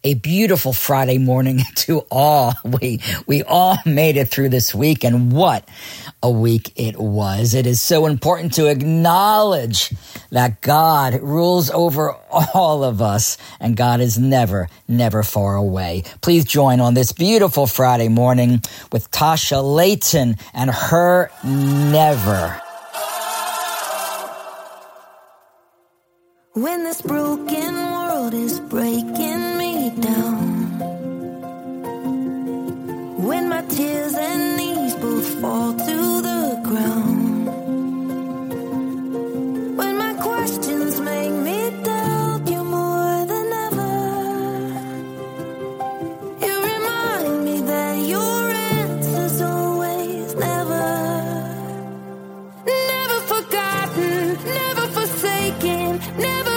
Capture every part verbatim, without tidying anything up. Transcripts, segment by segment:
a beautiful Friday morning to all. We, we all made it through this week, and what a week it was. It is so important to acknowledge that God rules over all of us, and God is never, never far away. Please join on this beautiful Friday morning with Tasha Layton and her Never. When this broken world is breaking me down, when my tears and knees both fall to the ground, when my questions make me doubt you more than ever, you remind me that your answer's always never. Never forgotten, never forsaken, never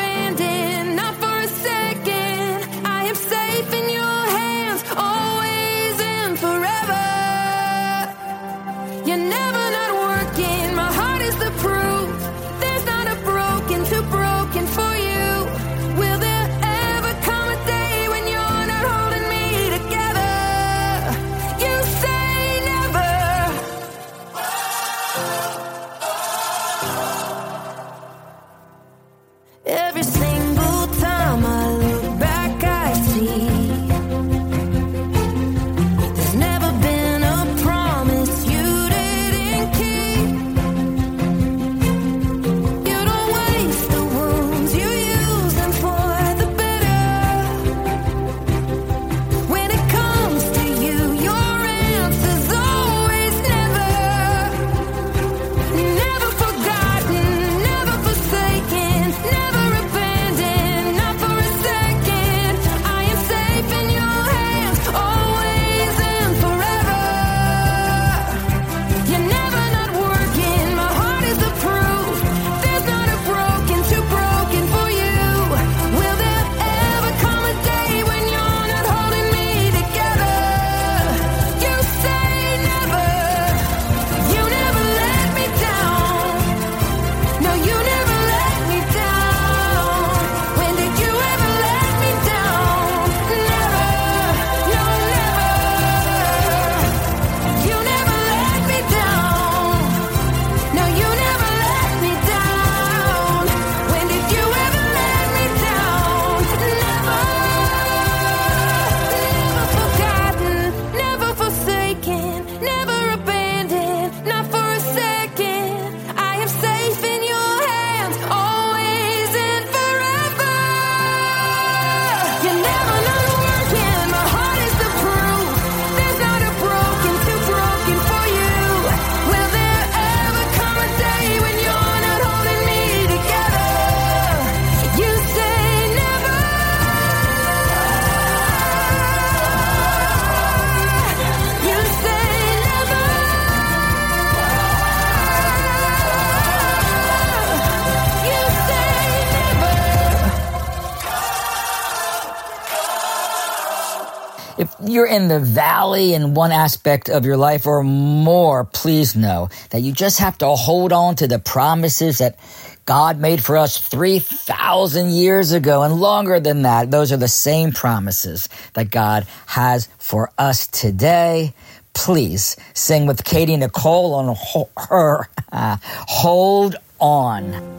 you're in the valley in one aspect of your life or more, please know that you just have to hold on to the promises that God made for us three thousand years ago and longer than that. Those are the same promises that God has for us today. Please sing with Katie Nicole on her uh, Hold On.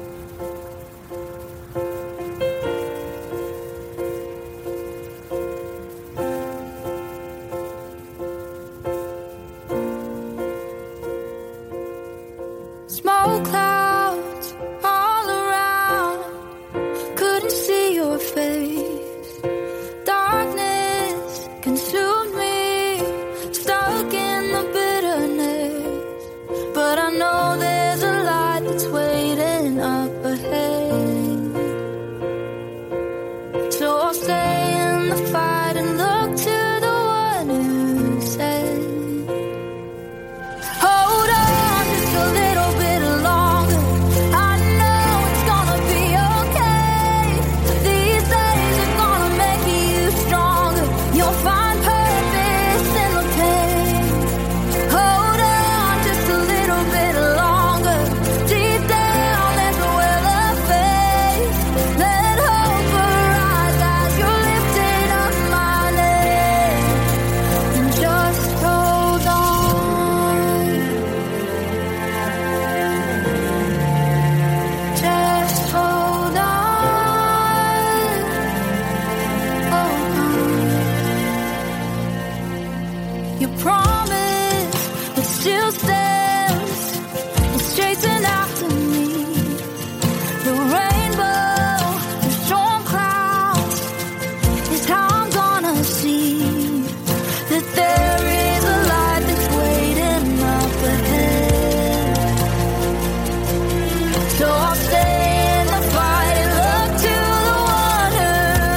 Smoke clouds all around, couldn't see your face. Darkness consumed me, stuck in the bitterness. But I know there's a light that's waiting up ahead. So I'll stay in the fight and look to the one who said, hold on just a little bit. Lifted Your promise that still stands is chasing after me. The rainbow, the storm clouds is how I'm gonna see that there is a light that's waiting up ahead. So I'll stay in the fight and look to the one who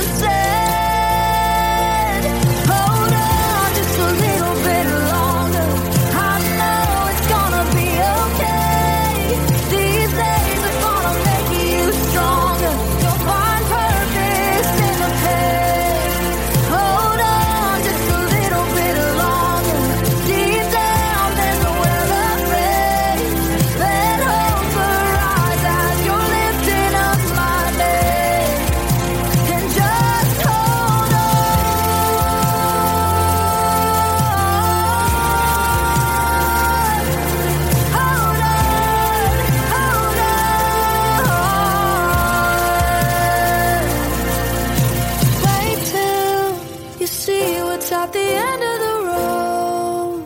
said, hold on just a little bit longer. I know it's gonna be okay. These days are gonna make you stronger. You'll find purpose in the pain. Hold on just a little bit longer. Deep down there's a well of faith. Let hope arise as you're lifting up my name. And just hold on. Hold on, hold on. Wait till you see what's at the end of the road.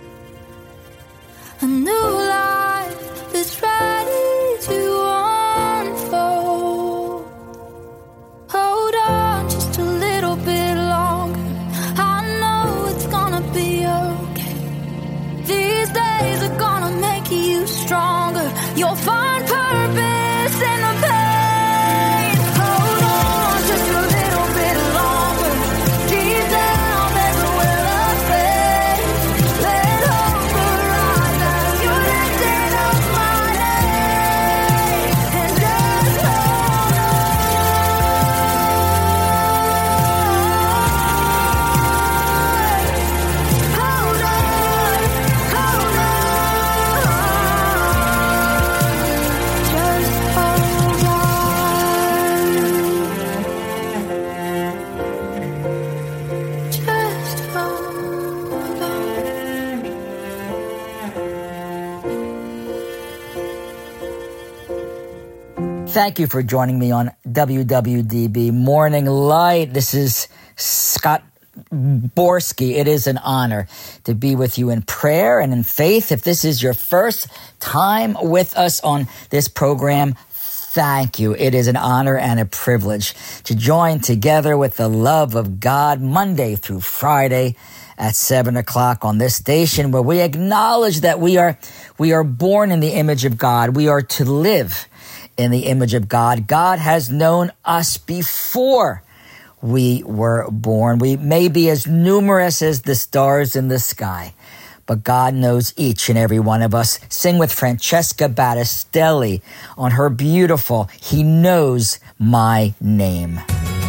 A new life is ready to unfold. Hold on just a little bit longer. I know it's gonna be okay. These days are gonna make you stronger. You'll find purpose in the pain. Hold on just a little bit longer. Deep down there's a well of faith. Let hope arise as you're lifting up my name. And just hold on. Hold on, hold on. Just hold Thank you for joining me on W W D B Morning Light. This is Scott Borsky. It is an honor to be with you in prayer and in faith. If this is your first time with us on this program, thank you. It is an honor and a privilege to join together with the love of God Monday through Friday at seven o'clock on this station, where we acknowledge that we are we are born in the image of God. We are to live in the image of God. God has known us before we were born. We may be as numerous as the stars in the sky, but God knows each and every one of us. Sing with Francesca Battistelli on her beautiful "He Knows My Name."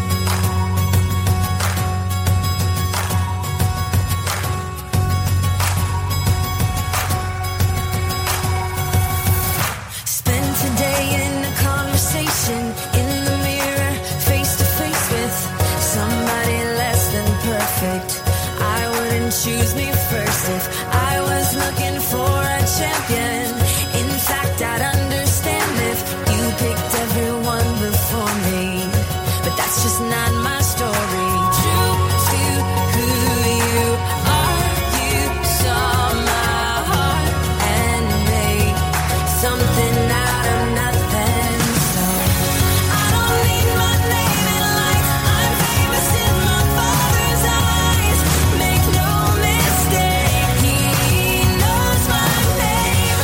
Spend today in a conversation in the mirror, face to face with somebody less than perfect. I wouldn't choose me first if I was looking for a champion. In fact, I'd understand if you picked everyone before me, but that's just not my story. True to who you are, you saw my heart and made something out of nothing. So I don't need my name in lights. I'm famous in my Father's eyes. Make no mistake, He knows my name.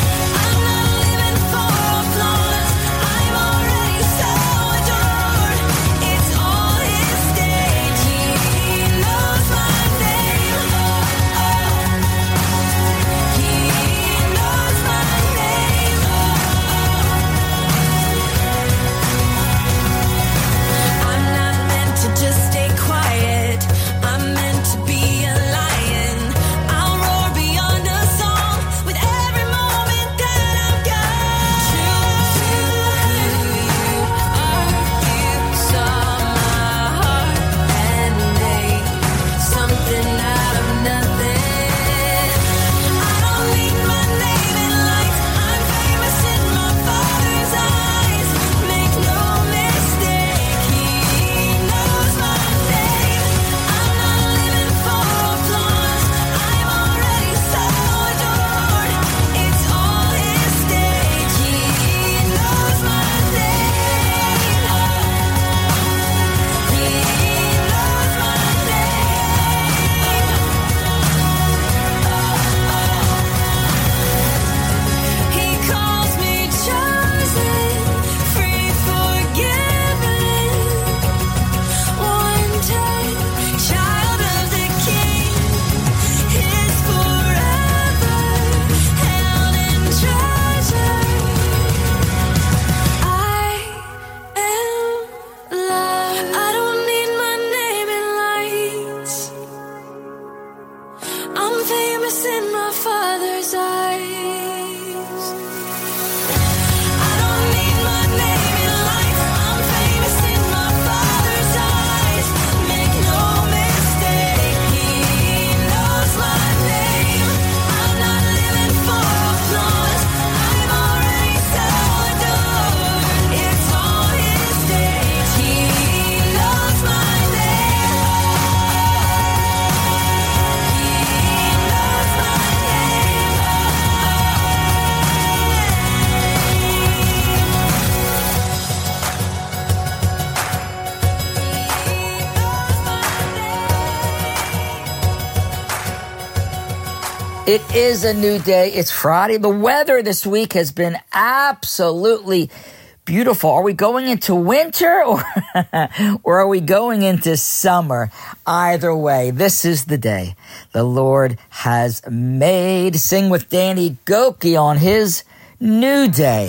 It is a new day. It's Friday. The weather this week has been absolutely beautiful. Are we going into winter or, or are we going into summer? Either way, this is the day the Lord has made. Sing with Danny Gokey on his new day.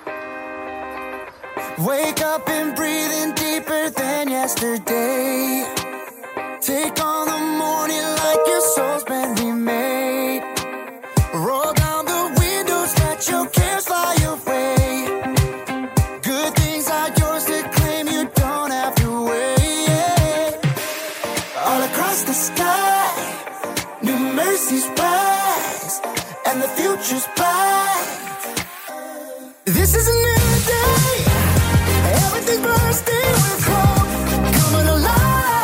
Wake up and breathe in deeper than yesterday. Take on the morning like your soul's been remade. Roll down the windows, let your cares fly away. Good things are yours to claim, you don't have to wait. All across the sky, new mercies rise, and the future's bright. This is a new day, everything's bursting with hope, coming alive.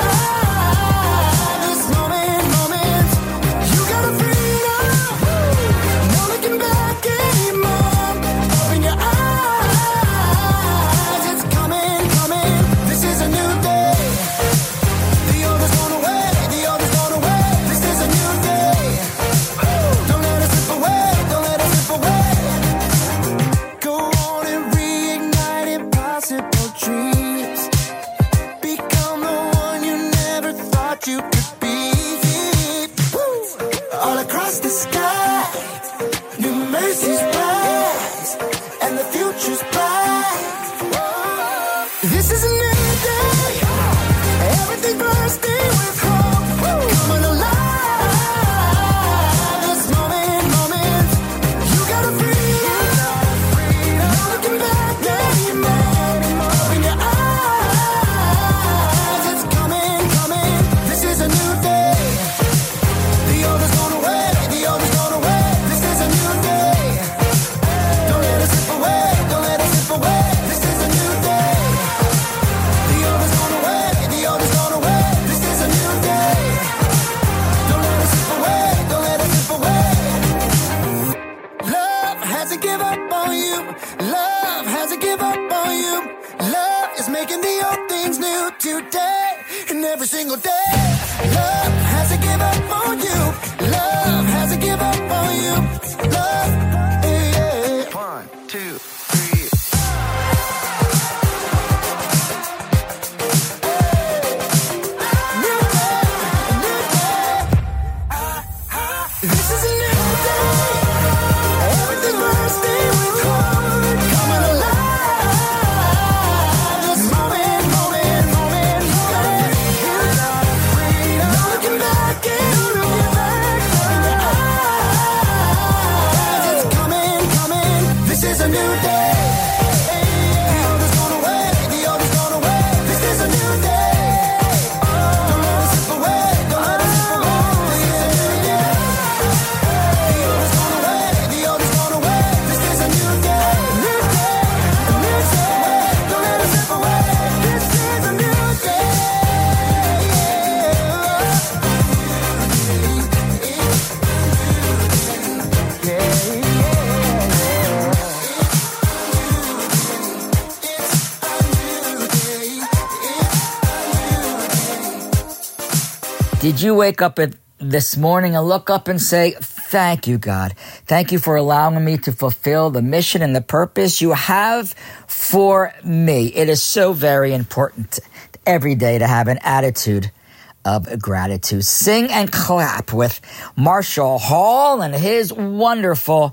Did you wake up at this morning and look up and say, thank you, God. Thank you for allowing me to fulfill the mission and the purpose you have for me. It is so very important every day to have an attitude of gratitude. Sing and clap with Marshall Hall and his wonderful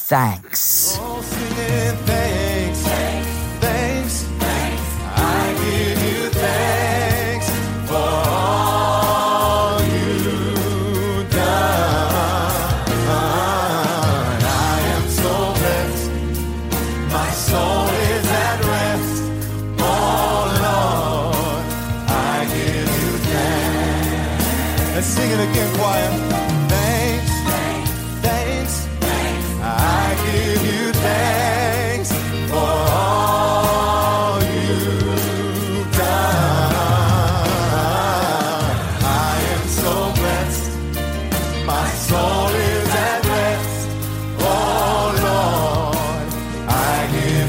thanks. Oh, singing thanks, thanks, thanks, thanks. I give you thanks for all you've done. I am so blessed, my soul is at rest. Oh Lord, I give you thanks. Let's sing it again, choir. Thanks, thanks, thanks. I give you thanks for all you've done. I am so blessed, my soul is at rest. Oh Lord, I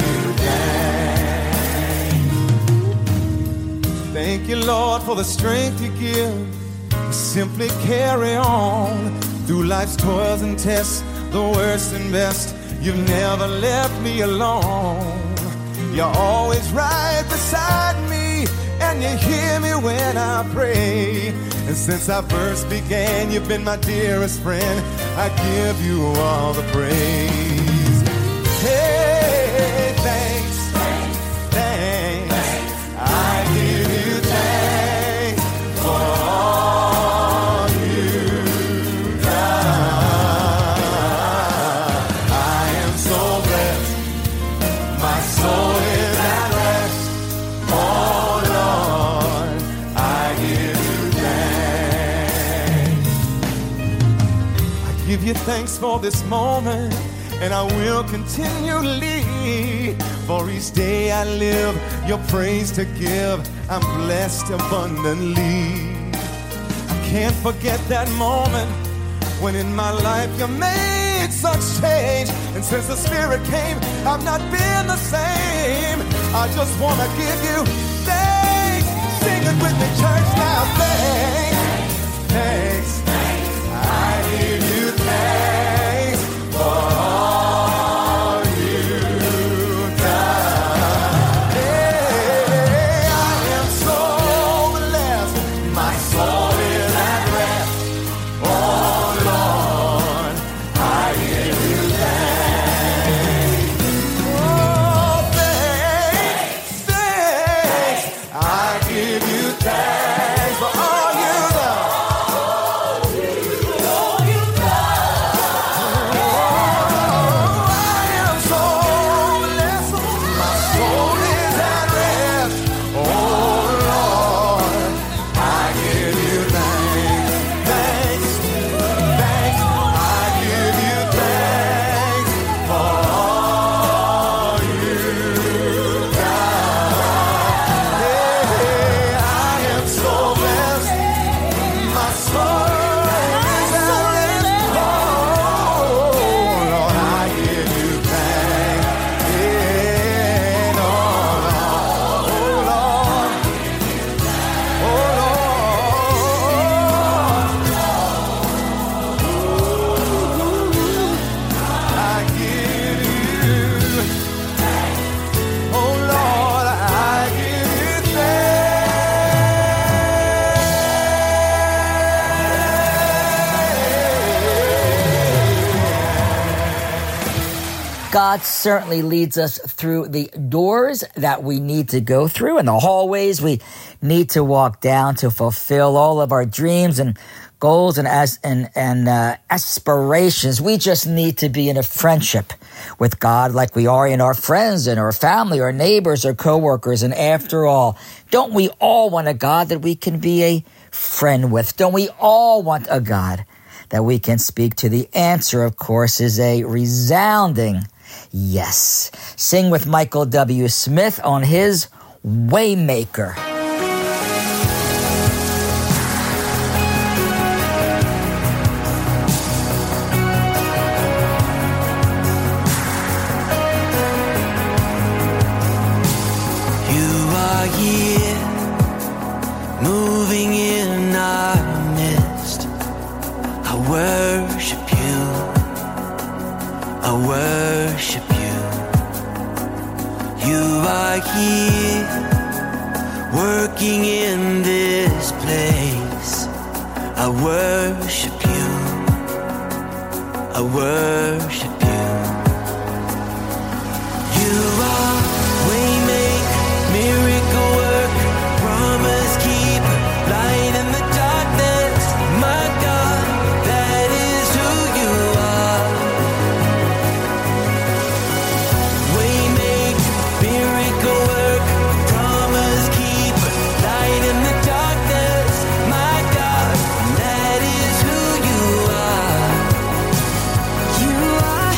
give you thanks. Thank you, Lord, for the strength you give. Simply carry on. Through life's toils and tests, the worst and best, you've never left me alone. You're always right beside me, and you hear me when I pray. And since I first began, you've been my dearest friend. I give you all the praise. Hey, thanks, thanks, thanks. I give you thanks for all you've done. I am so blessed, my soul is at rest. Oh Lord, I give you thanks. I give you thanks for this moment, and I will continually. For each day I live, your praise to give, I'm blessed abundantly. I can't forget that moment when in my life you made such change. And since the Spirit came, I've not been the same. I just want to give you thanks. Sing it with me, church, now. Thanks, thanks, thanks. I give you thanks for all you've done. Hey, I am so blessed. My soul is at rest. Oh Lord, I give you thanks. Oh, thanks, thanks. I give you thanks for all you've done. God certainly leads us through the doors that we need to go through and the hallways we need to walk down to fulfill all of our dreams and goals and as and and uh, aspirations. We just need to be in a friendship with God like we are in our friends and our family, our neighbors, our coworkers. And after all, don't we all want a God that we can be a friend with? Don't we all want a God that we can speak to? The answer, of course, is a resounding yes. Sing with Michael W. Smith on his Waymaker. You are here, moving in our midst. I worship you. I worship you. You are here, working in this place. I worship you. I worship you. You are waymaker, miracle worker, promise keeper, light in the darkness. My God, that is who you are. Waymaker, miracle worker, promise keeper, light in the darkness. My God, that is who you are. You are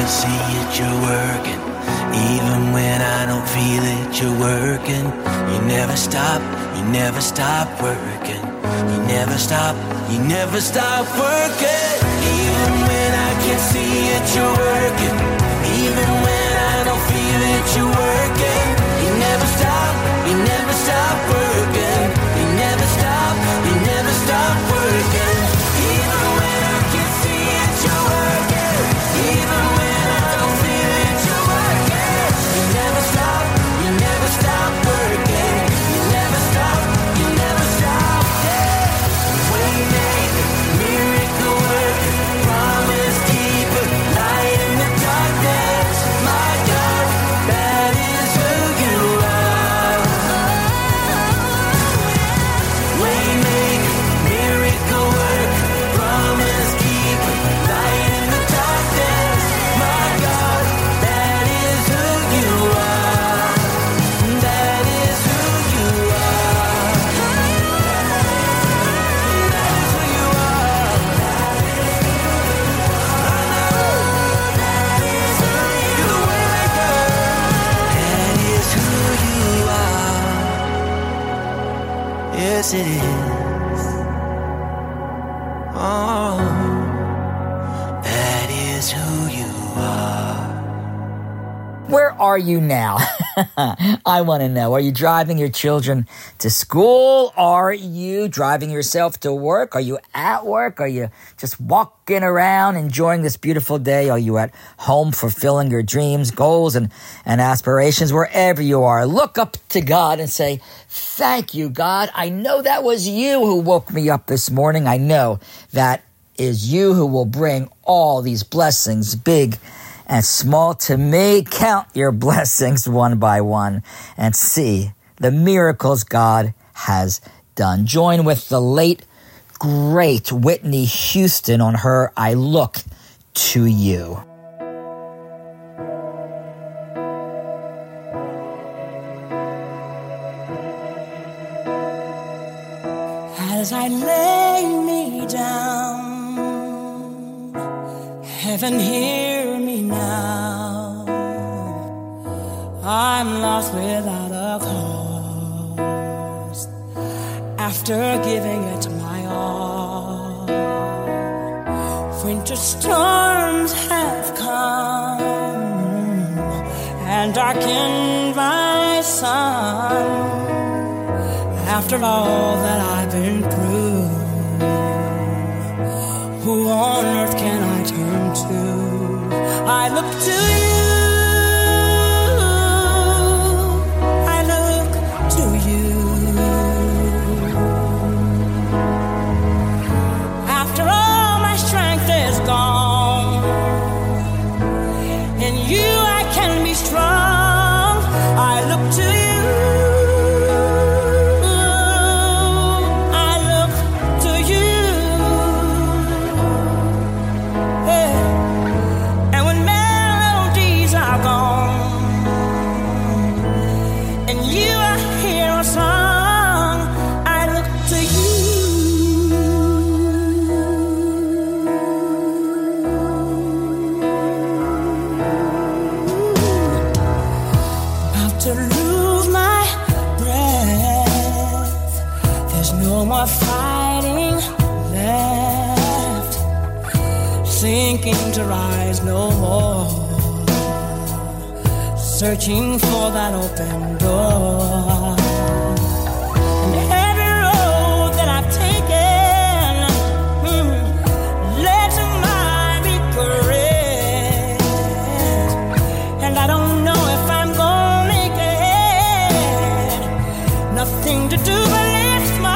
can't see it, you're working. Even when I don't feel it, you're working. You never stop, you never stop working. You never stop, you never stop working. Even when I can't see it, you're working. Even when I don't feel it, you're working. You never stop, you never stop working. You never stop, you never stop working. Even when I can't see it, you're working. Even when I don't feel it, you're working. You never stop, you never stop working. You never stop, you never stop, yeah. Waymaker, miracle worker, promise keeper, light in the darkness. My God, that is who you are. Waymaker, miracle worker, promise keeper, light in the darkness. My God, that is who you are. That is who you are. That is who you are. I know. You're the waymaker. That is who you are. Yes, it is. Oh, that is who you are. Where are you now? I want to know. Are you driving your children to school? Are you driving yourself to work? Are you at work? Are you just walking around enjoying this beautiful day? Are you at home fulfilling your dreams, goals, and, and aspirations? Wherever you are, look up to God and say, thank you, God. I know that was you who woke me up this morning. I know that is you who will bring all these blessings, big and small, to me. Count your blessings one by one and see the miracles God has done. Join with the late, great Whitney Houston on her I Look to You. As I lay me down, heaven hear me now. I'm lost without a cause, after giving it my all. Winter storms have come and darkened my sun. After all that I've been through, who on earth can I turn to? I look to you, I look to you. After all my strength is gone, in you I can be strong. I look to you. Fighting left, sinking to rise no more, searching for that open door. And every road that I've taken mm, led to my regret, and I don't know if I'm gonna make it. Nothing to do but lift my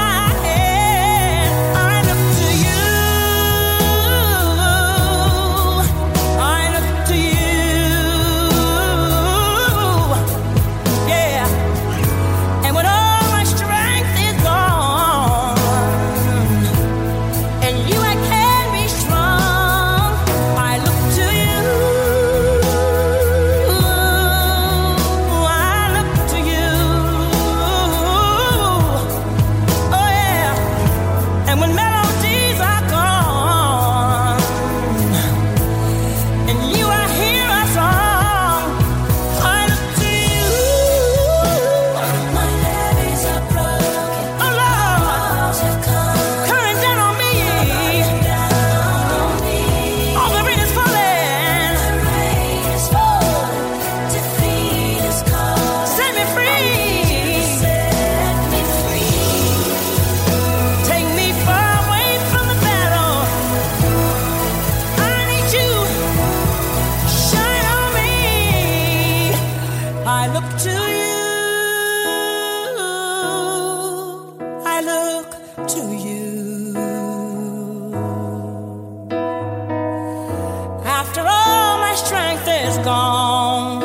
look to you. I look to you. After all my strength is gone,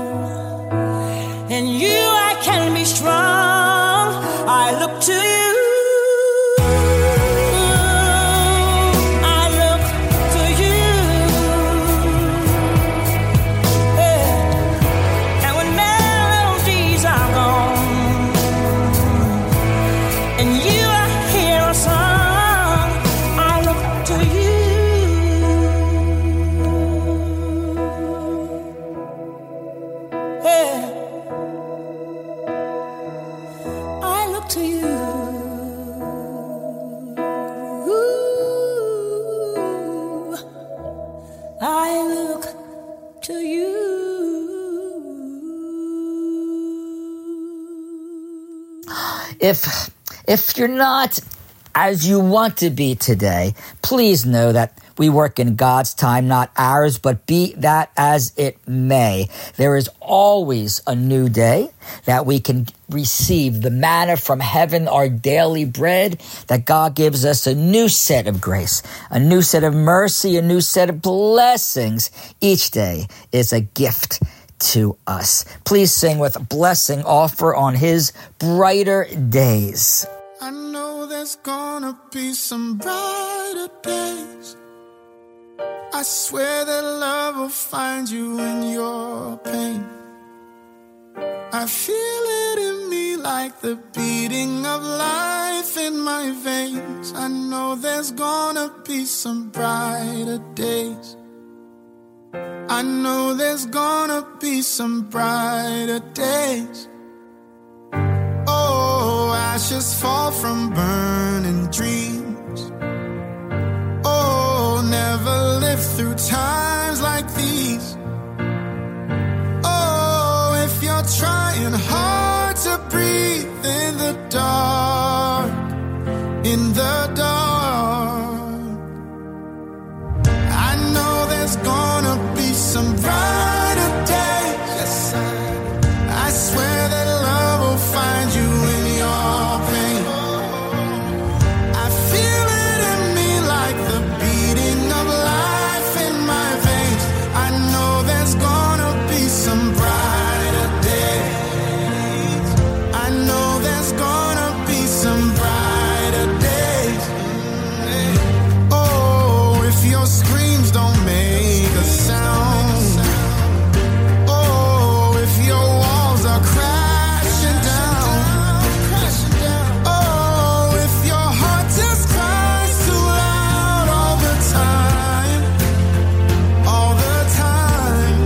in you I can be strong. I look to you. If if you're not as you want to be today, please know that we work in God's time, not ours, but be that as it may. There is always a new day that we can receive the manna from heaven, our daily bread, that God gives us a new set of grace, a new set of mercy, a new set of blessings. Each day is a gift to us. Please sing with blessing offer on his brighter days. I know there's gonna be some brighter days. I swear that love will find you in your pain. I feel it in me like the beating of life in my veins. I know there's gonna be some brighter days. I know there's gonna be some brighter days. Oh, ashes fall from burning dreams. Oh, never live through times like these. Oh, if you're trying hard to breathe in the dark, in the dark, I know there's gonna be some brighter days. Yes, I, I swear that love will find you in your pain. I feel it in me like the beating of life in my veins. I know there's gonna be some brighter days. I know there's gonna be some brighter days. Oh, if your screams don't make a sound. Oh, if your walls are crashing down. Oh, if your heart just cries too loud all the time. All the time.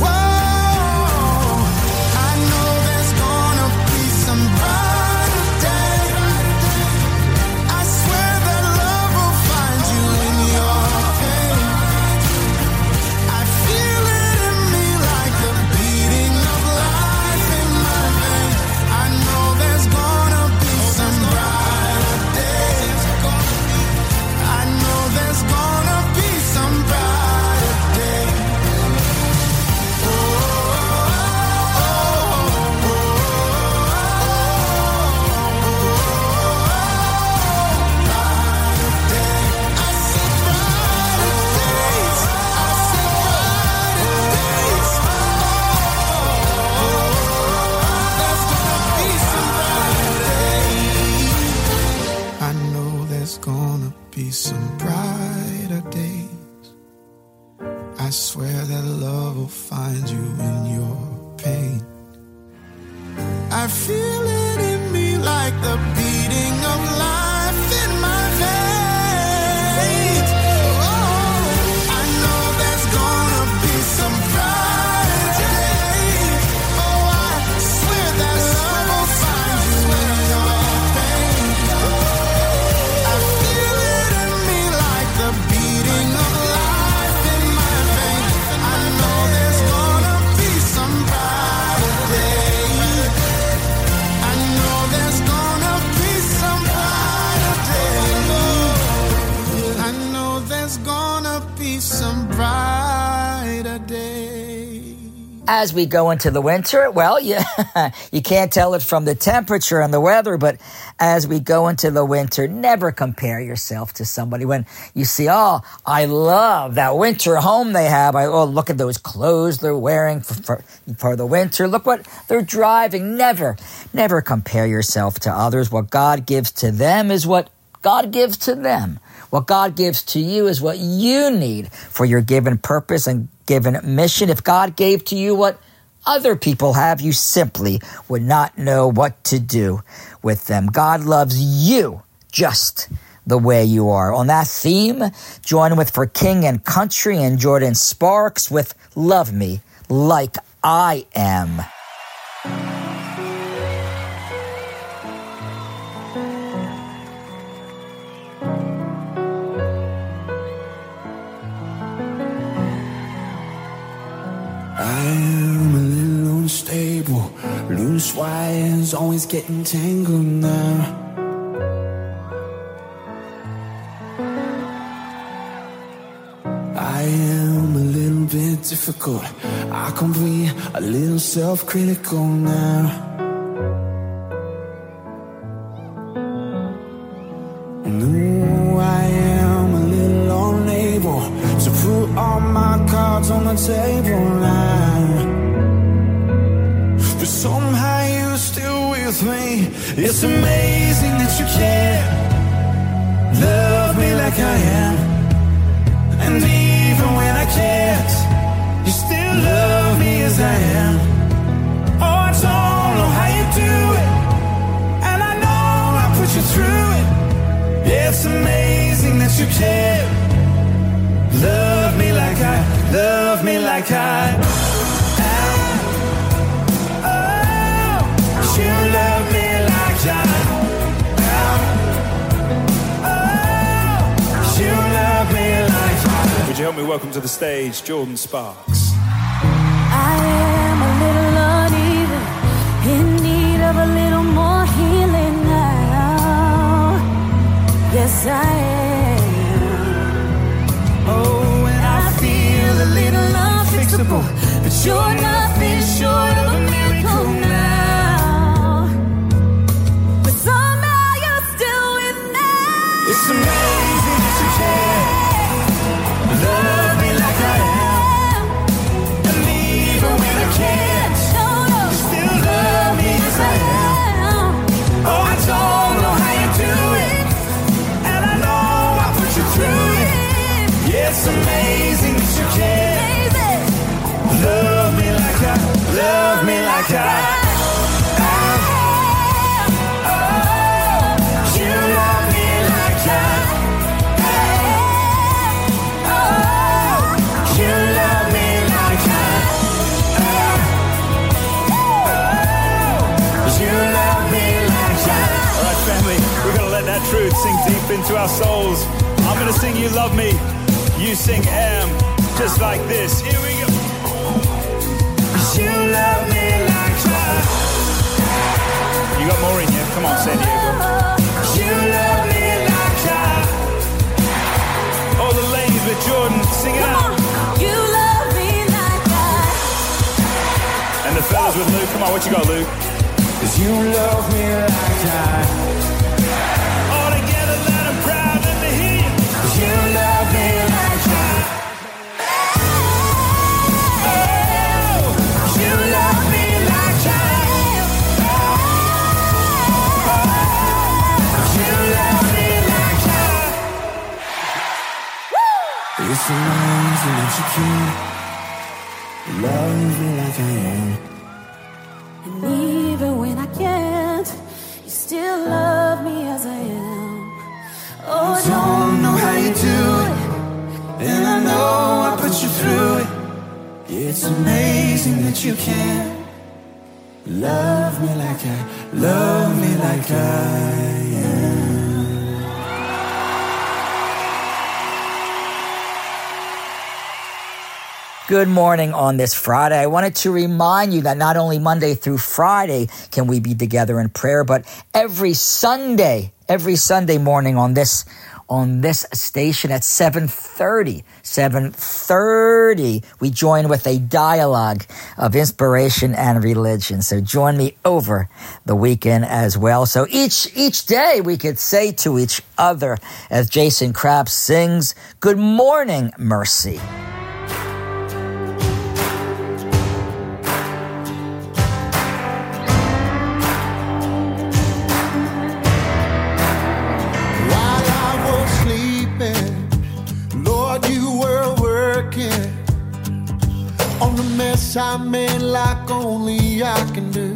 Whoa, I know there's gonna be some brighter day. I swear that love will find you in your pain. I feel it in me like the beating of life in my veins. I know there's gonna be some brighter days. I know there's gonna be some brighter days. Oh, oh, oh, oh, brighter days. I see brighter days. I see brighter days. There's gonna be some brighter days. I know there's gonna be some brighter days. I swear that love will find you in your pain. I feel it in me like the beating of life in my veins. Oh, I know there's gonna be some brighter days. Oh, I swear that love will find you in your pain. I feel it in me like the beating of life in my veins. I know there's gonna be some brighter days. I know there's gonna be as we go into the winter, well, you, you can't tell it from the temperature and the weather, but as we go into the winter, never compare yourself to somebody. When you see, oh, I love that winter home they have. I, oh, look at those clothes they're wearing for, for, for the winter. Look what they're driving. Never, never compare yourself to others. What God gives to them is what God gives to them. What God gives to you is what you need for your given purpose and given mission. If God gave to you what other people have, you simply would not know what to do with them. God loves you just the way you are. On that theme, join with For King and Country and Jordan Sparks with Love Me Like I Am. I am a little unstable, loose wires always getting tangled now. I am a little bit difficult, I can be a little self-critical now. No, I am a little unable to put all my cards on the table now. But somehow you're still with me. It's amazing that you can love me like I am. And even when I can't, you still love me as I am. Oh, I don't know how you do it, and I know I put you through it. It's amazing that you can love me like I, love me like I am. Oh, you love me like I am. Oh, you love me like I am. Would you help me welcome to the stage Jordan Sparks? I am a little uneven, in need of a little more healing now. Yes, I am. Oh, and I feel a little unfixable, but you're nothing short of a miracle now. But somehow you're still with me. It's amazing that you can love me like I am. And even when I can't, you still love me as I am. Oh, I don't know how you do it, and I know I put you through it. Yeah, it's amazing that you can love me like I, love me like I am. Oh, you love me like I am. Oh, you love me like I am. Oh, you love me like I am. All right, family, we're going to let that truth sink deep into our souls. I'm going to sing You Love Me, you sing Am, just like this. Here we go. You love me like I. You got more in you. Come on, San Diego. You love me like I. All the ladies with Jordan, sing it out. You love me like I. And the fellas with Luke. Come on, what you got, Luke? 'Cause you love me like I. All together, loud and proud, let me hear you. 'Cause you love me like I. You love me like I am. You love me like I. It's amazing that you can love me like I am. And even when I can't, you still love me as I am. Oh, I don't know how you do it, and I know I put you through it. It's amazing that you can love me like I, love me like I am. Good morning on this Friday. I wanted to remind you that not only Monday through Friday can we be together in prayer, but every Sunday, every Sunday morning on this on this station at seven thirty. seven thirty, we join with a dialogue of inspiration and religion. So join me over the weekend as well. So each each day we could say to each other, as Jason Krabs sings, "Good morning, mercy." On the mess I made like only I can do.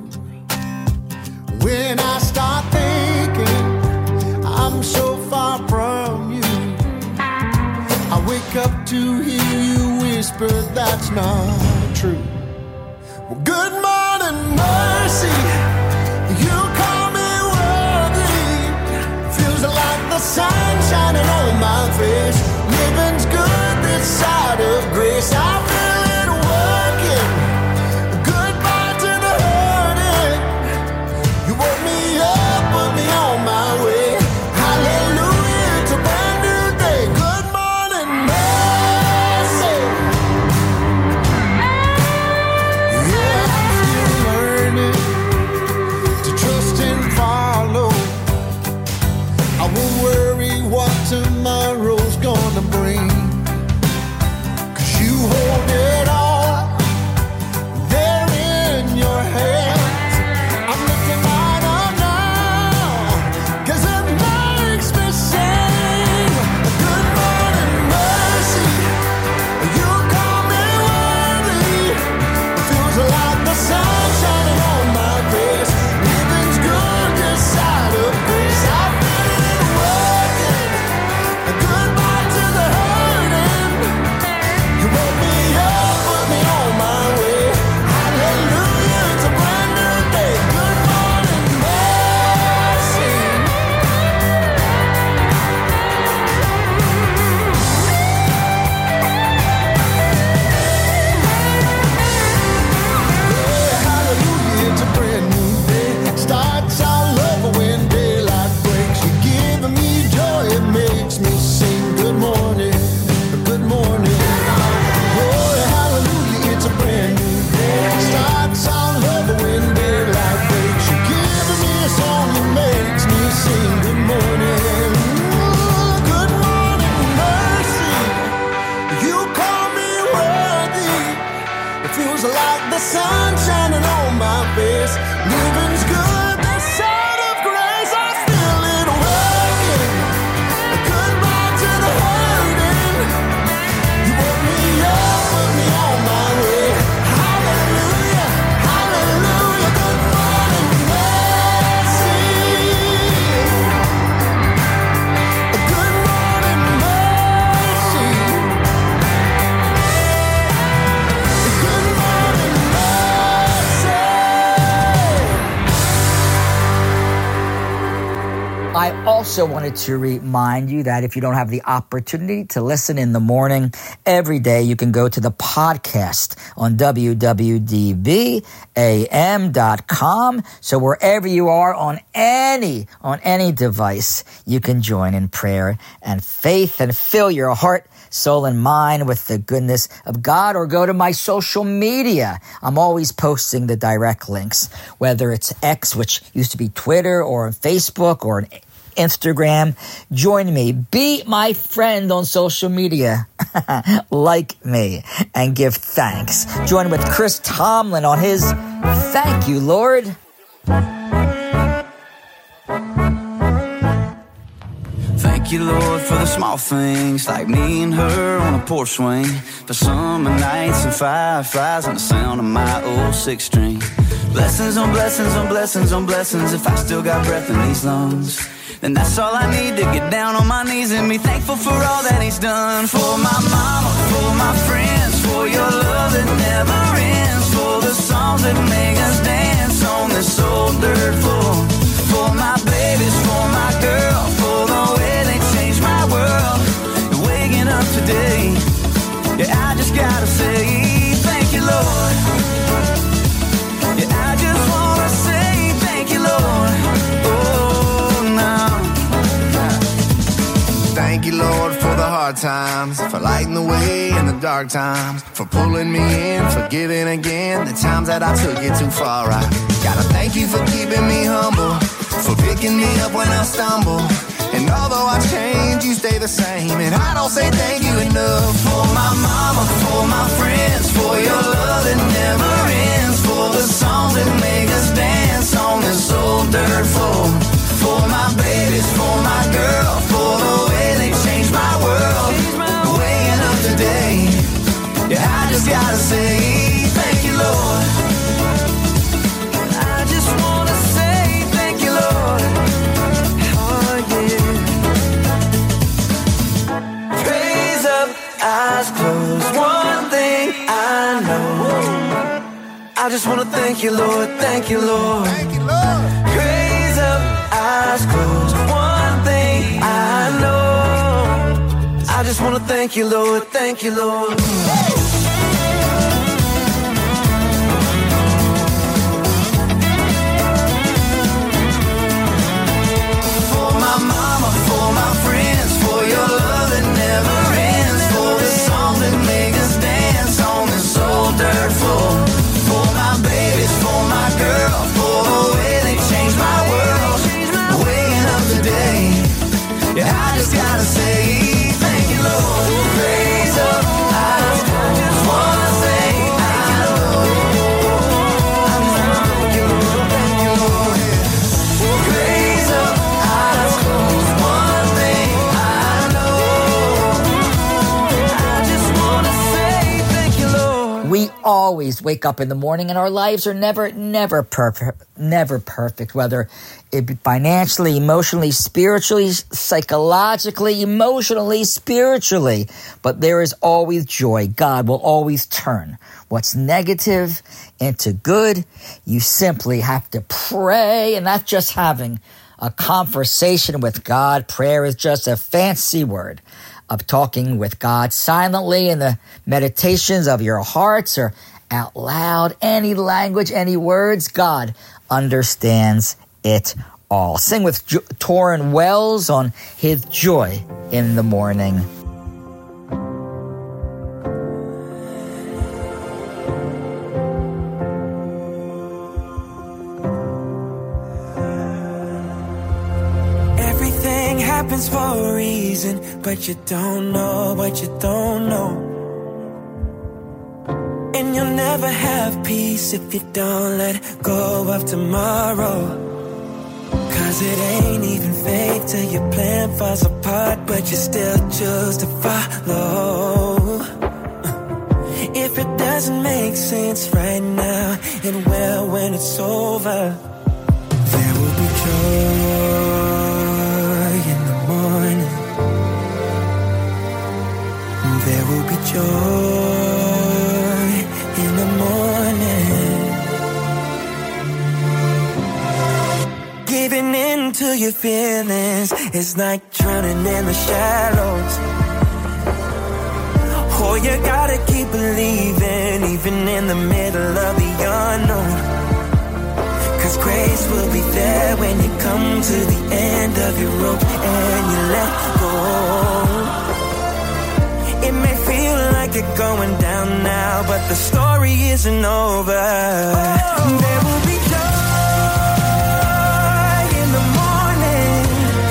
When I start thinking I'm so far from you, I wake up to hear you whisper that's not true. Well, good morning, mercy. You call me worthy. Feels like the sun shining on my face. Living's good this side of grace. I feel it working. Goodbye to the hurting. You woke me up, put me on my way. Hallelujah, it's a brand new day. Good morning, mercy. Yeah, I'm still learning to trust and follow. I won't worry what tomorrow's gonna bring. Hold it all there in your hands. I'm looking right up now, 'cause it makes me sing. Good morning, mercy. You call me worthy. It feels like the sun shining on my face. Living's good this side of grace. I feel it working. Goodbye to the hurting. You woke me up, put me on my way. Hallelujah, it's a brand new day. Good morning, mercy. Yeah, hallelujah, it's a brand new day. Starts all over when daylight breaks. You're giving me joy, it makes me sing. Good morning, good morning. Oh, hallelujah, it's a brand new day. Starts all over when daylight breaks. You're giving me a song that makes me sing. Good morning. Ooh, good morning, mercy. You call me worthy. It feels like the sun shining on my face. Living's good, the side of grace. I feel it working. Goodbye to the hurting. You woke me up, put me on my way. Hallelujah, hallelujah. Good morning, mercy. Good morning, mercy. Good morning, mercy. I also wanted to remind you that if you don't have the opportunity to listen in the morning every day, you can go to the podcast on w w d b a m dot com. So wherever you are on any, on any device, you can join in prayer and faith and fill your heart, soul, and mind with the goodness of God, or go to my social media. I'm always posting the direct links, whether it's X, which used to be Twitter, or Facebook, or Instagram. Join me. Be my friend on social media. Like me and give thanks. Join with Chris Tomlin on his Thank You, Lord. Thank you, Lord, for the small things, like me and her on a porch swing, for summer nights and fireflies and the sound of my old six string. Blessings on blessings on blessings on blessings. If I still got breath in these lungs, then that's all I need to get down on my knees and be thankful for all that he's done. For my mama, for my friends, for your love that never ends, for the songs that make us dance on this old dirt floor, for my babies, for my girl, for the way they changed my world. And waking up today, yeah, I just gotta say thank you, Lord. Yeah, I just wanna say thank you, Lord. Oh, now hard times, for lighting the way in the dark times, for pulling me in, for giving again the times that I took it too far. I gotta thank you for keeping me humble, for picking me up when I stumble. And although I change, you stay the same. And I don't say thank you enough. For my mama, for my friends, for your love that never ends, for the songs that make us dance on this old dirt floor. For my babies, for my girl, for the way they changed my world. Waking up today, yeah, I just gotta say thank you, Lord. I just wanna say thank you, Lord. Eyes closed, one thing I know. I just wanna thank you, Lord, thank you, Lord. Thank you, Lord. Praise up, eyes closed, one thing I know. I just wanna thank you, Lord, thank you, Lord. For my mama, for my friends, for your love that never ends, that make us dance on this old dirt floor. For my babies, for my girl, for the way they changed my world. Waking up today, yeah, I just gotta say thank you, Lord. Praise up, I just wanna say I know. I just wanna thank you, Lord, thank you, Lord. Praise up, eyes closed, one thing I know. We always wake up in the morning and our lives are never, never perfect, never perfect, whether it be financially, emotionally, spiritually, psychologically, emotionally, spiritually. But there is always joy. God will always turn what's negative into good. You simply have to pray, and that's just having a conversation with God. Prayer is just a fancy word of talking with God silently in the meditations of your hearts or out loud. Any language, any words, God understands it all. Sing with jo- Torrin Wells on his Joy in the Morning. Happens for a reason, but you don't know what you don't know. And you'll never have peace if you don't let go of tomorrow. Cause it ain't even fake till your plan falls apart, but you still choose to follow. If it doesn't make sense right now, it will when it's over. There will be joy. There will be joy in the morning. Giving in to your feelings is like drowning in the shallows. Oh, you gotta keep believing, even in the middle of the unknown. Cause grace will be there when you come to the end of your rope and you let go. It may feel like you're going down now, but the story isn't over. Oh. There will be joy in the morning.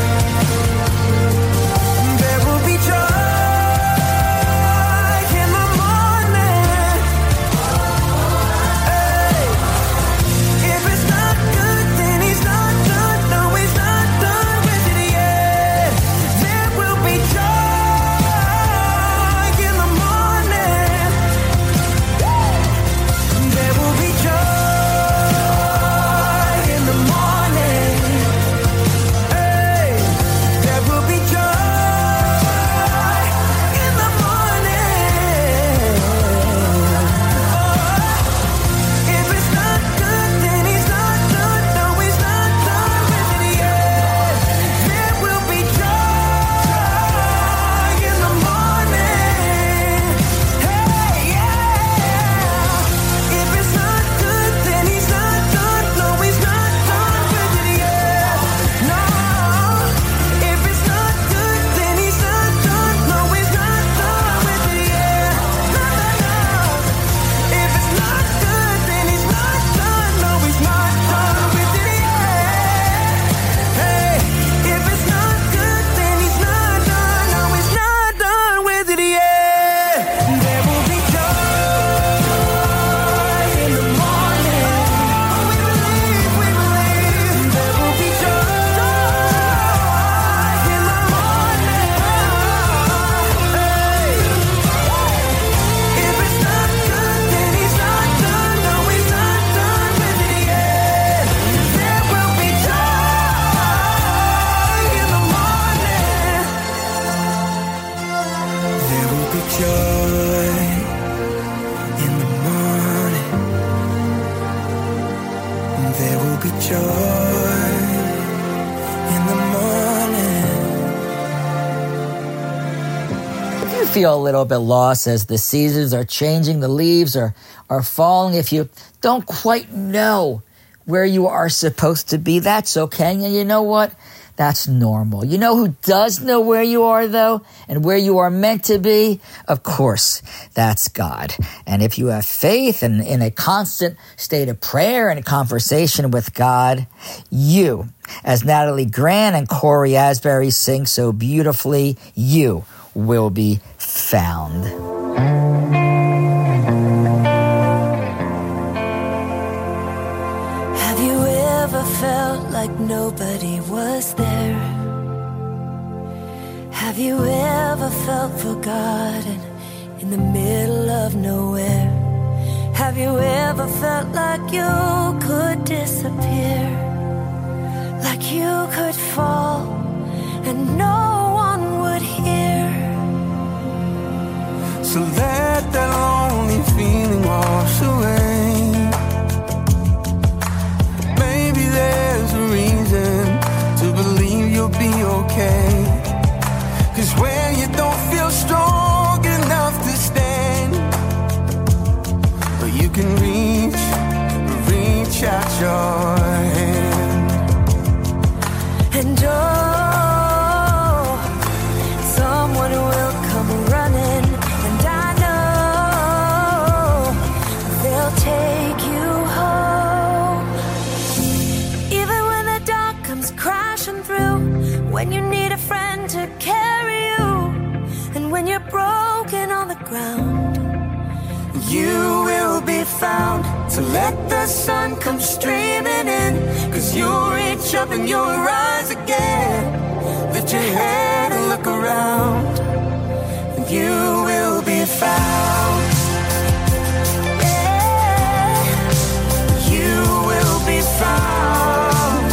There will be joy in the morning. Hey. If it's not good, then he's not good. No, he's not done with it yet. There will be joy. There will be joy. joy in the morning. If you feel a little bit lost as the seasons are changing, the leaves are, are falling, if you don't quite know where you are supposed to be, that's okay. And you know what? That's normal. You know who does know where you are, though, and where you are meant to be? Of course, that's God. And if you have faith and in a constant state of prayer and conversation with God, you, as Natalie Grant and Corey Asbury sing so beautifully, you will be found. Have you ever felt like nobody was there? Have you ever felt forgotten in the middle of nowhere? Have you ever felt like you could disappear? Like you could fall and no one would hear? So let that lonely feeling wash away. Maybe there's a reason to believe you'll be okay. 'Cause when you don't feel strong enough to stand, but you can reach, reach out your hand. And oh, someone will come running, and I know they'll take you home. Even when the dark comes crashing through, when you need a friend to carry you, and when you're broken on the ground, you will be found. So let the sun come streaming in, 'cause you'll reach up and you'll rise again. Lift your head and look around, and you will be found. Yeah, you will be found.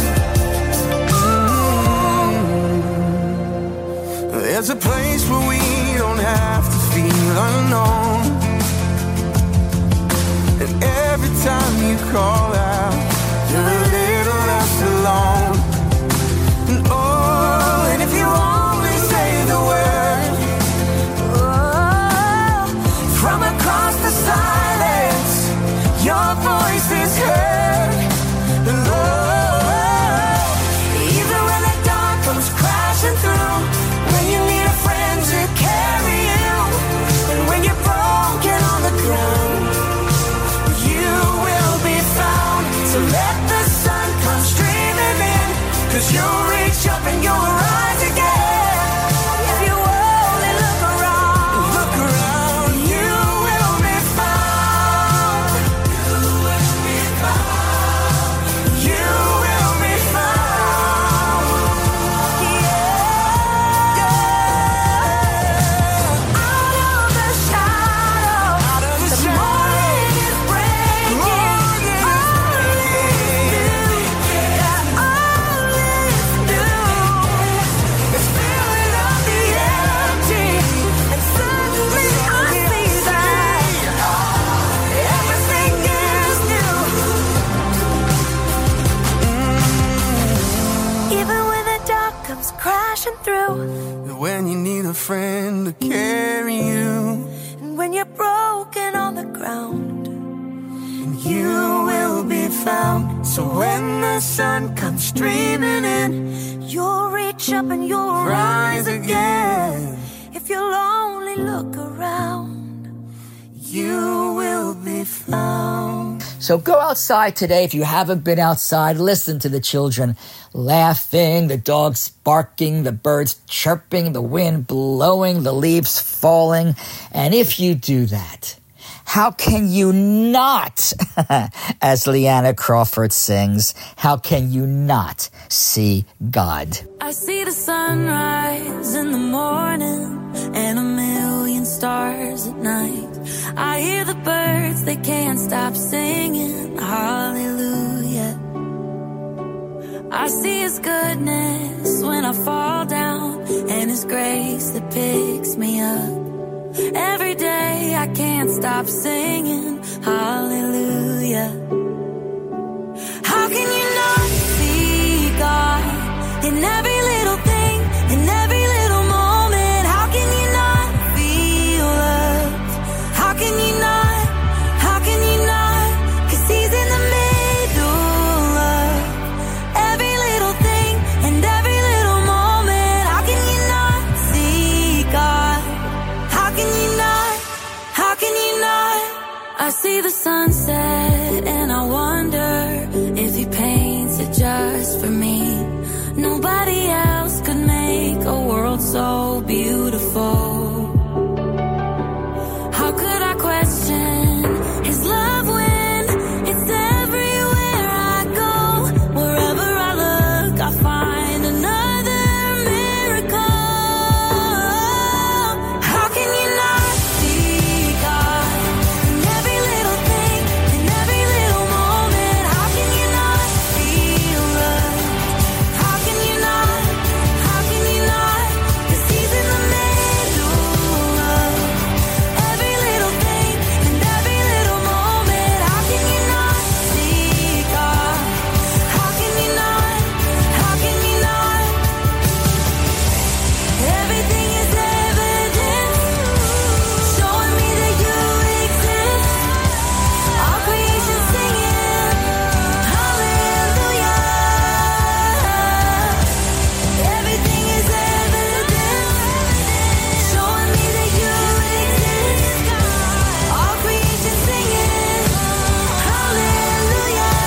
Mm-hmm. There's a place where we don't have to feel unknown. And every time you call out, you're a little less alone. And oh, and if you only say the word, oh, from across the silence, your voice is heard. And oh, even when the dark comes crashing through, when you need a friend to carry you, and when you're broken on the ground, so let the sun come streaming in, 'cause you'll reach up and you'll rise again. If you only look around, look around, you will be found. You will be found. You will be found. Yeah, yeah. Out of the shadow, out of the, the morning is breaking. Crashing through, when you need a friend to carry you, and when you're broken on the ground, and you will be found. so when the sun comes streaming in, you'll reach up and you'll rise again. If you'll only look around, you will be found. So go outside today. If you haven't been outside, listen to the children laughing, the dogs barking, the birds chirping, the wind blowing, the leaves falling. And if you do that, how can you not, as Leanna Crawford sings, how can you not see God? I see the sunrise in the morning and a million stars at night. I hear the birds, they can't stop singing hallelujah. I see His goodness when I fall down, and His grace that picks me up. Every day I can't stop singing hallelujah. How can you not see the sunset and I wonder if he paints it just for me. Nobody else could make a world so beautiful. How could I question his love when it's everywhere I go? Wherever I look, I find another miracle. How can you not see God in every little thing, in every little moment? How can you not feel love? How can you not? How can you not? 'Cause he's in the middle of every little thing and every little moment. How can you not see God? How can you not? How can you not? Everything is evidence, showing me that you exist. All creation singing, hallelujah. Everything is evidence, showing me that you exist. All creation singing, hallelujah.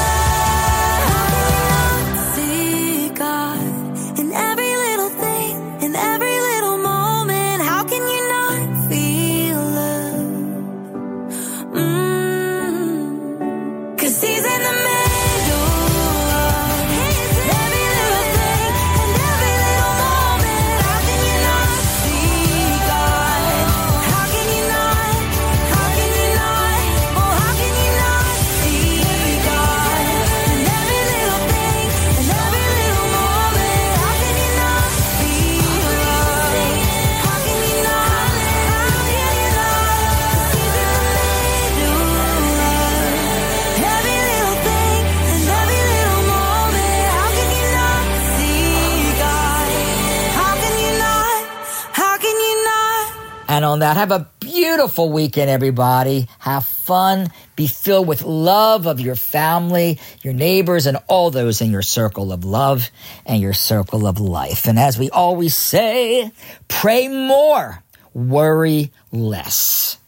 See God in every little thing, in every little moment. How can you not feel love? Mm. 'Cause he's in the middle of every little thing and every little moment. How can you not see God? How can you not? How can you not? Oh, how can you not see God in every little thing and every little moment? How can you not feel love? How can you not? How can you not? 'Cause he's in the middle of every little thing and every little moment. How can you not see God? How can you not? How can you not? And on that, have a beautiful weekend, everybody. Have fun. Be filled with love of your family, your neighbors, and all those in your circle of love and your circle of life. And as we always say, pray more, worry less.